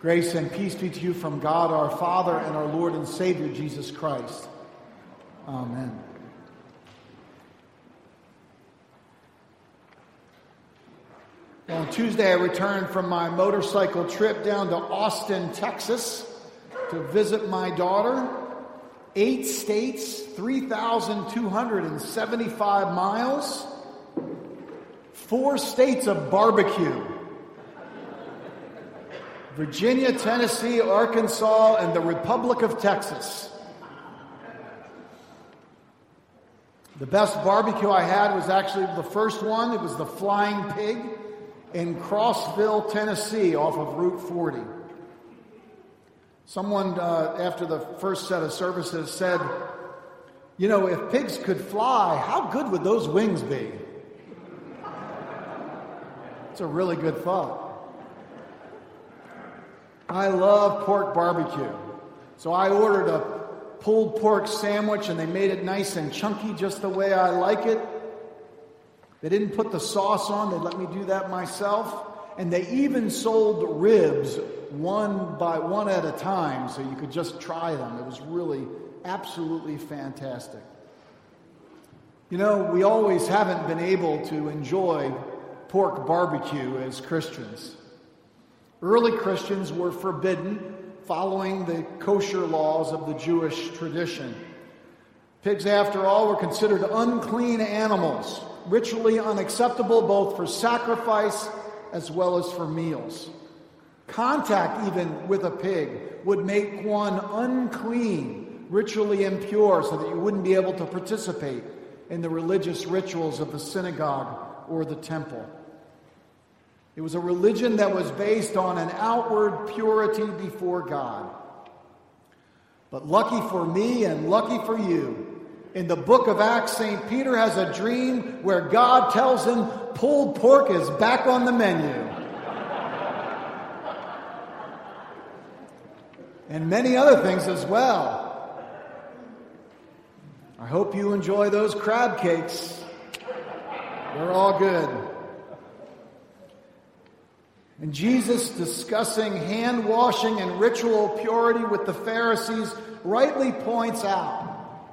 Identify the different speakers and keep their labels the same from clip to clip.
Speaker 1: Grace and peace be to you from God our Father and our Lord and Savior Jesus Christ. Amen. Well, on Tuesday I returned from my motorcycle trip down to Austin, Texas to visit my daughter. 8 states, 3,275 miles, 4 states of barbecue. Virginia, Tennessee, Arkansas, and the Republic of Texas. The best barbecue I had was actually the first one. It was the Flying Pig in Crossville, Tennessee, off of Route 40. Someone, after the first set of services, said, you know, if pigs could fly, how good would those wings be? It's a really good thought. I love pork barbecue. So I ordered a pulled pork sandwich, and they made it nice and chunky just the way I like it. They didn't put the sauce on. They let me do that myself. And they even sold ribs one by one at a time, so you could just try them. It was really absolutely fantastic. You know, we always haven't been able to enjoy pork barbecue as Christians. Early Christians were forbidden following the kosher laws of the Jewish tradition. Pigs, after all, were considered unclean animals, ritually unacceptable both for sacrifice as well as for meals. Contact even with a pig would make one unclean, ritually impure, so that you wouldn't be able to participate in the religious rituals of the synagogue or the temple. It was a religion that was based on an outward purity before God. But lucky for me and lucky for you, in the book of Acts, St. Peter has a dream where God tells him pulled pork is back on the menu. And many other things as well. I hope you enjoy those crab cakes. They're all good. And Jesus, discussing hand washing and ritual purity with the Pharisees, rightly points out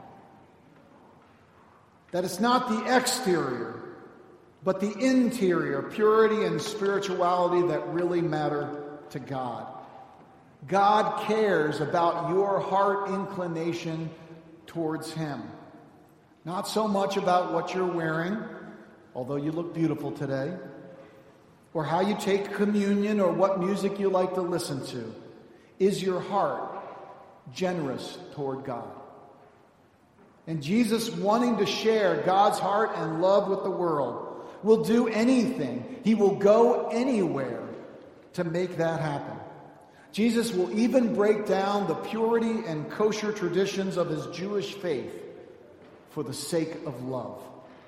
Speaker 1: that it's not the exterior, but the interior purity and spirituality that really matter to God. God cares about your heart inclination towards Him. Not so much about what you're wearing, although you look beautiful today, or how you take communion, or what music you like to listen to. Is your heart generous toward God? And Jesus, wanting to share God's heart and love with the world, will do anything. He will go anywhere to make that happen. Jesus will even break down the purity and kosher traditions of his Jewish faith for the sake of love.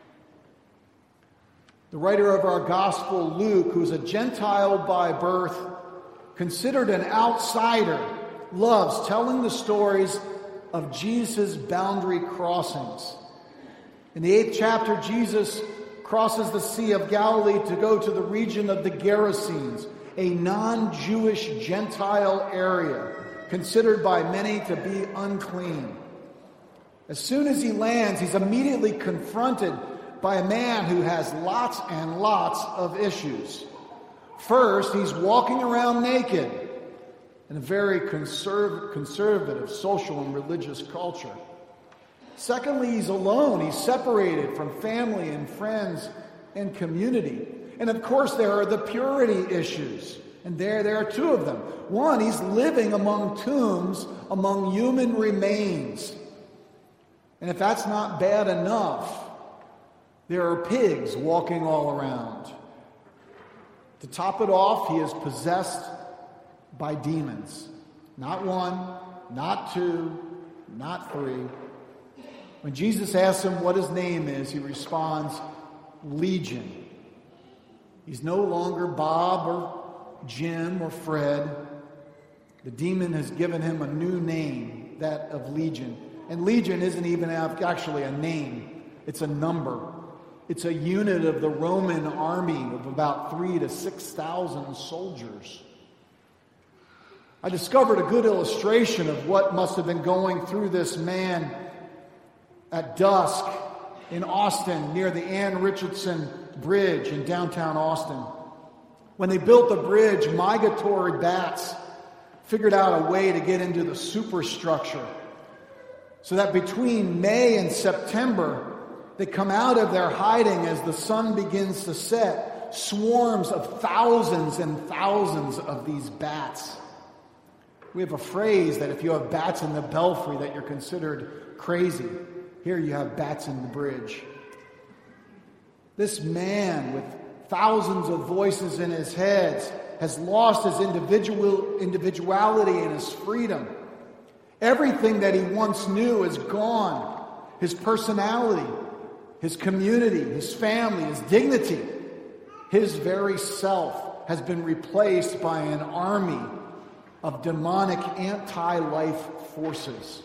Speaker 1: The writer of our gospel, Luke, who's a Gentile by birth, considered an outsider, loves telling the stories of Jesus' boundary crossings. In the 8th chapter, Jesus crosses the Sea of Galilee to go to the region of the Gerasenes, a non-Jewish Gentile area considered by many to be unclean. As soon as he lands, he's immediately confronted by a man who has lots and lots of issues. First, he's walking around naked in a very conservative social and religious culture. Secondly, he's alone. He's separated from family and friends and community. And of course, there are the purity issues. And there are 2 of them. One, he's living among tombs, among human remains. And if that's not bad enough, there are pigs walking all around. To top it off, he is possessed by demons. Not 1, not 2, not 3. When Jesus asks him what his name is, he responds, Legion. He's no longer Bob or Jim or Fred. The demon has given him a new name, that of Legion. And Legion isn't even actually a name. It's a number. It's a unit of the Roman army of about 3,000 to 6,000 soldiers. I discovered a good illustration of what must have been going through this man at dusk in Austin near the Ann Richardson Bridge in downtown Austin. When they built the bridge, migratory bats figured out a way to get into the superstructure so that between May and September, they come out of their hiding as the sun begins to set, swarms of thousands and thousands of these bats. We have a phrase that if you have bats in the belfry that you're considered crazy. Here you have bats in the bridge. This man with thousands of voices in his head has lost his individuality and his freedom. Everything that he once knew is gone. His personality, his community, his family, his dignity, his very self has been replaced by an army of demonic anti-life forces.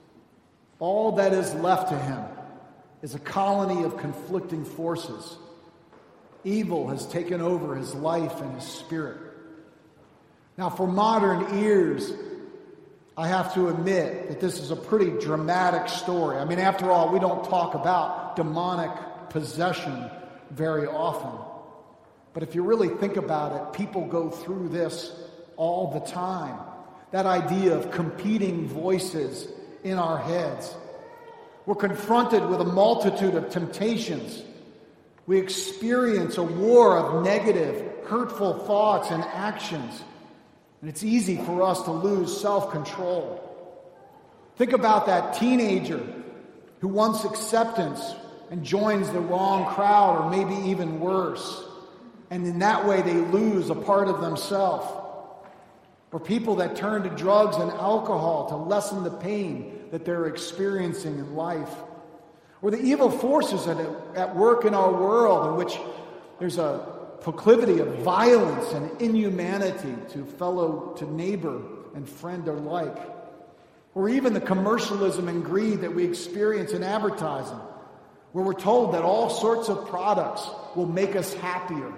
Speaker 1: All that is left to him is a colony of conflicting forces. Evil has taken over his life and his spirit. Now, for modern ears, I have to admit that this is a pretty dramatic story. I mean, after all, we don't talk about demonic possession very often. But if you really think about it, people go through this all the time. That idea of competing voices in our heads. We're confronted with a multitude of temptations. We experience a war of negative, hurtful thoughts and actions. And it's easy for us to lose self-control. Think about that teenager who wants acceptance and joins the wrong crowd, or maybe even worse. And in that way they lose a part of themselves. Or people that turn to drugs and alcohol to lessen the pain that they're experiencing in life. Or the evil forces at work in our world in which there's a proclivity of violence and inhumanity to neighbor and friend alike. Or even the commercialism and greed that we experience in advertising, where we're told that all sorts of products will make us happier.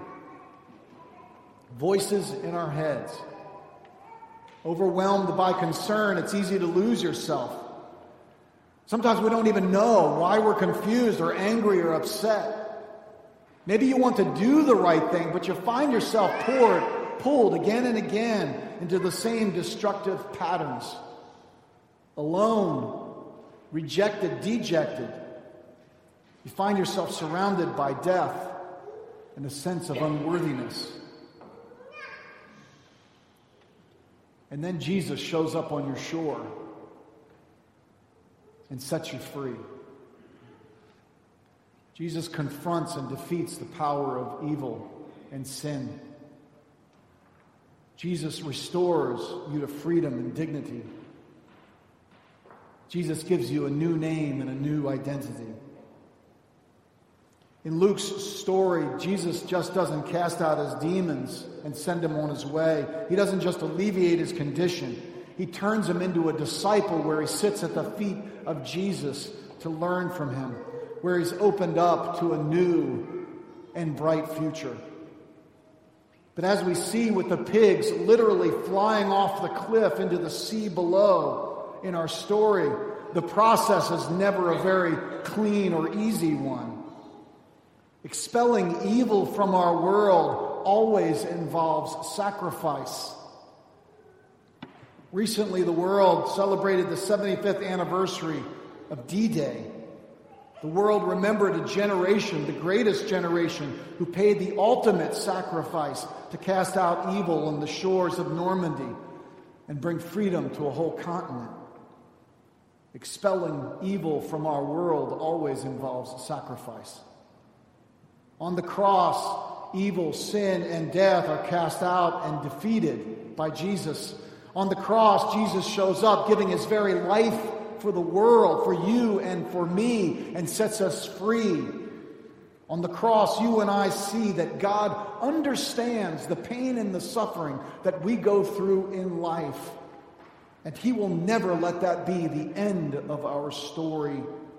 Speaker 1: Voices in our heads. Overwhelmed by concern, it's easy to lose yourself. Sometimes we don't even know why we're confused or angry or upset. Maybe you want to do the right thing, but you find yourself pulled again and again into the same destructive patterns. Alone, rejected, dejected. You find yourself surrounded by death and a sense of unworthiness. And then Jesus shows up on your shore and sets you free. Jesus confronts and defeats the power of evil and sin. Jesus restores you to freedom and dignity. Jesus gives you a new name and a new identity. In Luke's story, Jesus just doesn't cast out his demons and send him on his way. He doesn't just alleviate his condition. He turns him into a disciple where he sits at the feet of Jesus to learn from him, where he's opened up to a new and bright future. But as we see with the pigs literally flying off the cliff into the sea below in our story, the process is never a very clean or easy one. Expelling evil from our world always involves sacrifice. Recently, the world celebrated the 75th anniversary of D-Day. The world remembered a generation, the greatest generation, who paid the ultimate sacrifice to cast out evil on the shores of Normandy and bring freedom to a whole continent. Expelling evil from our world always involves sacrifice. On the cross, evil, sin, and death are cast out and defeated by Jesus. On the cross, Jesus shows up, giving his very life for the world, for you and for me, and sets us free. On the cross, you and I see that God understands the pain and the suffering that we go through in life. And he will never let that be the end of our story.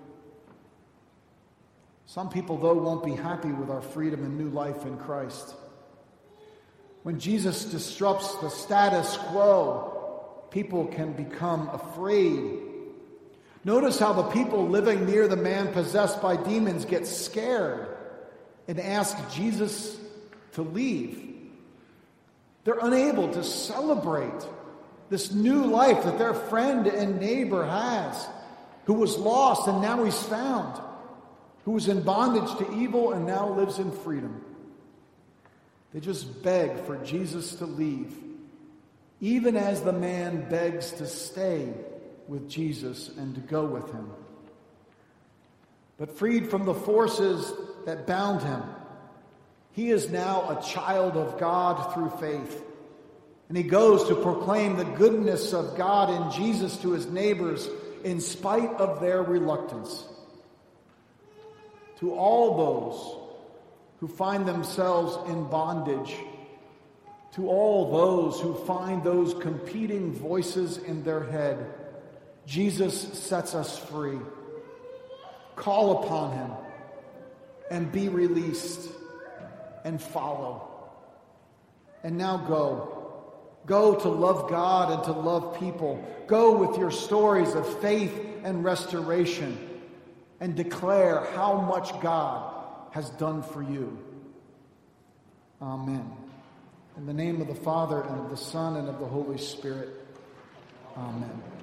Speaker 1: Some people, though, won't be happy with our freedom and new life in Christ. When Jesus disrupts the status quo, people can become afraid. Notice how the people living near the man possessed by demons get scared and ask Jesus to leave. They're unable to celebrate this new life that their friend and neighbor has, who was lost and now he's found, who was in bondage to evil and now lives in freedom. They just beg for Jesus to leave, even as the man begs to stay with Jesus and to go with him. But freed from the forces that bound him, he is now a child of God through faith. And he goes to proclaim the goodness of God in Jesus to his neighbors in spite of their reluctance. To all those who find themselves in bondage, to all those who find those competing voices in their head, Jesus sets us free. Call upon him and be released and follow. And now go. Go to love God and to love people. Go with your stories of faith and restoration and declare how much God has done for you. Amen. In the name of the Father, and of the Son, and of the Holy Spirit. Amen.